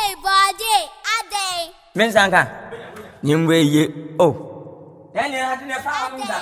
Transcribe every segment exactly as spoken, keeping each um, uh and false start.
Hey, body, Ade. Mensanga. Nimwe ye. Oh. Then you had to found that.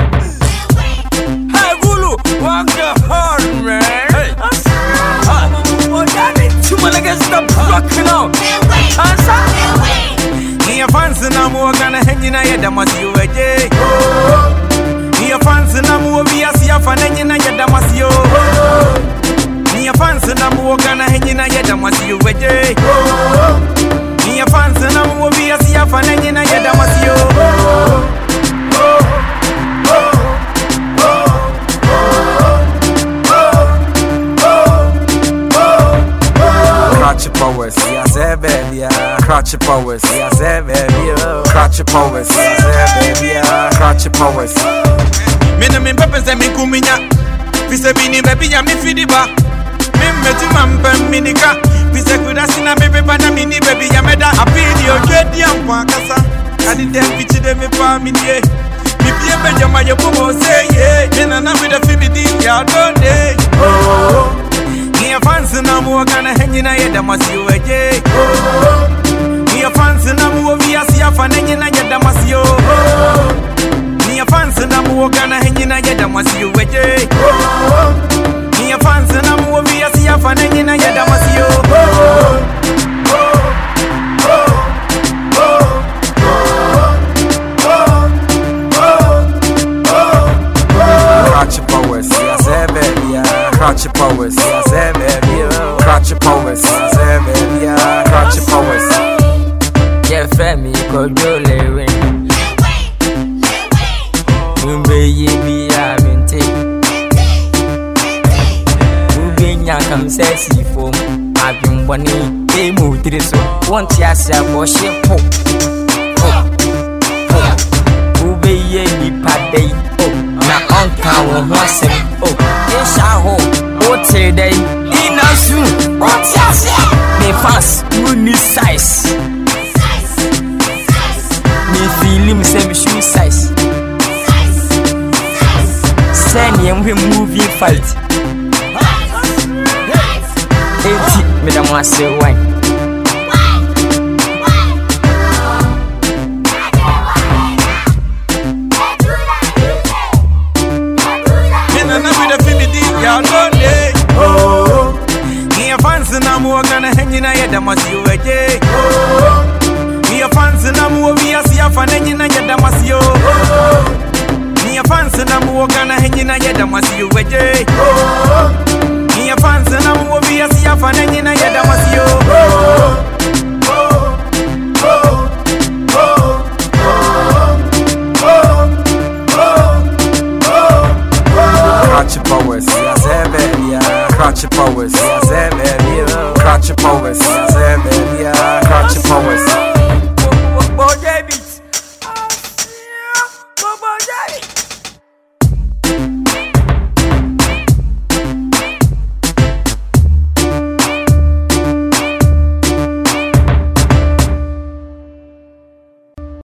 Hey, Gulu, walk the horn, man. Hey. Oh, daddy, two more legs stop rocking out. Answer. Your fans and I'm gonna hang in a head, I must you a day. Your fans and I'm over here, see a fan in a head, I must you. Your fans and I'm gonna hang in a head, I must you a day. Your fans and I'm over here, see a fan in a head, I must you. Crotch your powers, yes, baby, yeah. Crotch your powers, yes, baby, yeah. Crotch your powers, yes, baby, yeah. Crotch your powers. Me no me pepe se mi kuminya. Pise bini baby ya mi fidiba. Me meti mampa minika. Pise kuda sina baby bana mini baby ya meda. Apidi o jedi ampa kasa. Kadi dem pichi de me pa mi die. Mi pie be jama ye pomo say yeah. Me na na with the fibidi ya don day. Oh. Your fans and I'm gonna hang in a head, I must you a day. Your fans and I'm over here, see a fan in a head, I must you. Your fans and I'm gonna hang in a head, I must you a day. Your fans and I'm over here, see a fan in a head, I must you. Crotch your powers, yes, baby, yeah. Crotch your powers, yes, baby, yeah. Crotch your powers, yes, baby, yeah. Crotch your powers. Yeah, Femi, could you lay win? Mumbe ye be a minty. Moving young, come sassy foam. I've been one day, moved to this one. Tiasa, wash your hope. Movie ye be paddy. Na onka wo hosem oh esha ho o today inasu what ya say me fast uni size me feeling say me shoe size send him we movie fight eighty me da mo say why oh, your fans and I'm gonna hang in a head, I must you a day. Oh, your fans and I'm over here, see a fan in a head, I must you. Your fans and I'm gonna hang in a head, I must you a day. Oh, your fans and I'm over here, see a fan in a head, I must you. Crotch your powers, yes, baby, yeah. Crotch your powers, yes, baby, yeah. Crotch your powers, yes.